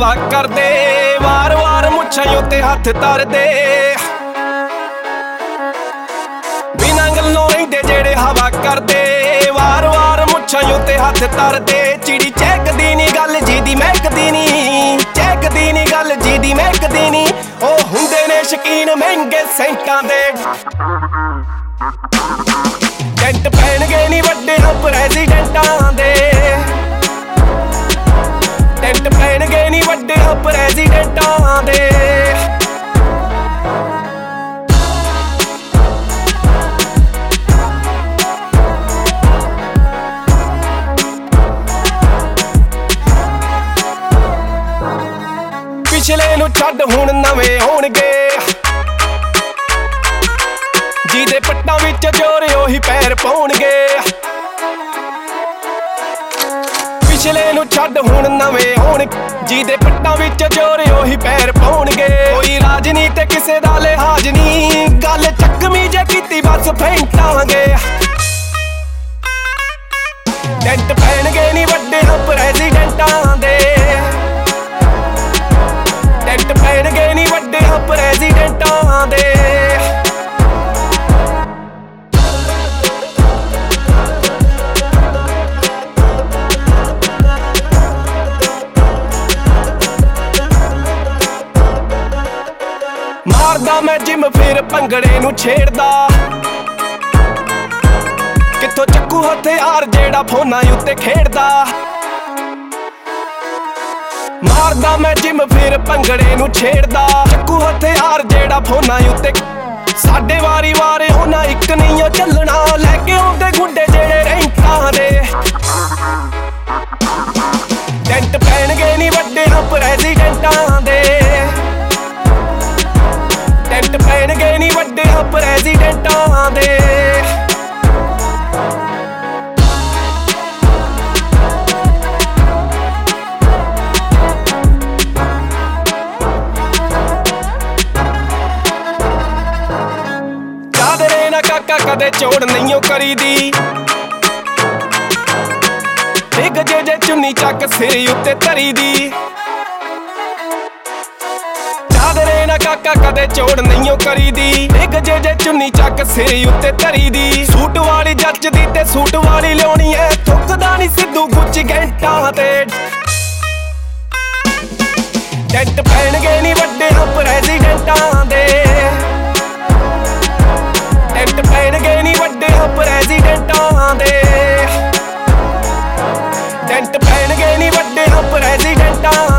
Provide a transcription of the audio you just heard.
ਹਵਾ ਕਰਦੇ ਵਾਰ-ਵਾਰ ਮੁੱਛਾਂ ਉੱਤੇ ਹੱਥ ਧਰਦੇ ਬਿਨਾਂ ਗੱਲੋਂ ਰਹਿੰਦੇ ਜਿਹੜੇ ਹਵਾ ਕਰਦੇ ਵਾਰ-ਵਾਰ ਮੁੱਛਾਂ ਉੱਤੇ ਹੱਥ ਧਰਦੇ ਚਿੜੀ ਚਹਿਕਦੀ ਨੀ ਗੱਲ ਜਿਹਦੀ ਮਹਿਕਦੀ ਨੀ ਚਹਿਕਦੀ ਨੀ ਗੱਲ ਜਿਹਦੀ ਮਹਿਕਦੀ ਨੀ ਉਹ ਹੁੰਦੇ ਨੇ ਸ਼ਕੀਨ ਮਹਿੰਗੇ ਸੈਂਟਾਂ ਦੇ ਟੈਂਟ ਪੈਣਗੇ ਨੀ ਵੱਡੇ ਪ੍ਰੈਜ਼ੀਡੈਂਟਾਂ ਦੇ ਟੈਂਟ ਪੈਣਗੇ ਨੀ ਵੱਡੇ ਪ੍ਰੈਜ਼ੀਡੈਂਟਾਂ ਦੇ ਪਿਛਲੇ ਨੂੰ ਛੱਡ ਹੁਣ ਨਵੇਂ ਹੋਣਗੇ ਜਿਹਦੇ ਪੱਟਾਂ ਵਿੱਚ ਜ਼ੋਰ ਉਹੀ ਪੈਰ ਪਾਉਣਗੇ ਪਿਛਲੇ ਨੂੰ ਛੱਡ ਹੁਣ ਨਵੇਂ ਹੋਣ ਜਿਹਦੇ ਪੱਟਾਂ ਵਿੱਚ ਜ਼ੋਰ ਉਹੀ ਪੈਰ ਪਾਉਣਗੇ ਕੋਈ ਰਾਜਨੀਤੀ ਕਿਸੇ ਦਾ ਲਿਹਾਜ਼ ਨਹੀਂ ਗੱਲ ਚੱਕਵੀਂ ਜੇ ਕੀਤੀ ਬਸ ਫੈਂਟਾਂਗੇ ਟੈਂਟ ਪੈਣਗੇ ਨੀ ਵੱਡੇ ਪ੍ਰੈਜ਼ੀਡੈਂਟਾਂ ਦੇ ਟੈਂਟ ਪੈਣਗੇ ਨੀ ਵੱਡੇ ਪ੍ਰੈਜ਼ੀਡੈਂਟਾਂ ਦੇ ਮਾਰਦਾ ਮੈਂ ਜਿਮ ਫਿਰ ਭੰਗੜੇ ਨੂੰ ਛੇੜਦਾ ਕਿੱਥੋਂ ਚੱਕੂ ਹਥਿਆਰ ਜਿਹੜਾ ਫੋਨਾਂ ਉੱਤੇ ਖੇਡਦਾ ਮਾਰਦਾ ਮੈਂ ਜਿਮ ਫਿਰ ਭੰਗੜੇ ਨੂੰ ਛੇੜਦਾ ਚੱਕੂ ਹਥਿਆਰ ਜਿਹੜਾ ਫੋਨਾਂ ਉੱਤੇ ਸਾਡੇ ਵਾਰੀ ਵਾਰੇ ਉਹਨਾਂ ਇੱਕ ਨਹੀਂ ਚੱਲਣਾ ਲੈ ਕੇ ਆਉਂਦੇ ਗੁੰਡੇ ਜਿਹੜੇ ਰੈਂਕਾਂ ਦੇ ਟੈਂਟ ਪੈਣਗੇ ਨੀ ਵੱਡੇ ਪ੍ਰੈਜ਼ੀਡੈਂਟਾਂ ਦੇ ਟੈਂਟ ਪੈਣਗੇ ਨੀ ਵੱਡੇ ਪ੍ਰੈਜ਼ੀਡੈਂਟਾਂ ਦੇ ਚਾਦਰੇ ਨਾ ਕਾਕਾ ਕਦੇ ਚੋੜ ਨਹੀਂਓ ਕਰੀਦੀ ਡਿੱਗ ਜੇ ਚੁੰਨੀ ਚੱਕ ਸਿਰ ਉੱਤੇ ਧਰੀ ਦੀ ਚਾਦਰੇ ਨਾ ਕਾਕਾ ਕਦੇ ਚੋੜ ਨਹੀਂਓ ਕਰੀਦੀ ਡਿੱਗ ਜੇ ਚੁੰਨੀ ਚੱਕ ਸਿਰ ਉੱਤੇ ਧਰੀ ਦੀ ਸੂਟ ਵਾਲੀ ਜੱਚਦੀ ਤੇ ਸੂਟ ਵਾਲੀ ਲਿਆਉਣੀ ਐ ਥੁੱਕਦਾ ਨੀ ਸਿੱਧੂ ਗੁੱਚ ਘੰਟਾਂ ਤੇ ਟੈਂਟ ਪੈਣਗੇ ਨੀ ਵੱਡੇ ਪ੍ਰੈਜ਼ੀਡੈਂਟਾਂ ਦੇ ਟੈਂਟ ਪੈਣਗੇ ਨੀ ਵੱਡੇ ਪ੍ਰੈਜ਼ੀਡੈਂਟਾਂ ਦੇ ਟੈਂਟ ਪੈਣਗੇ ਨੀ ਵੱਡੇ ਪ੍ਰੈਜ਼ੀਡੈਂਟਾਂ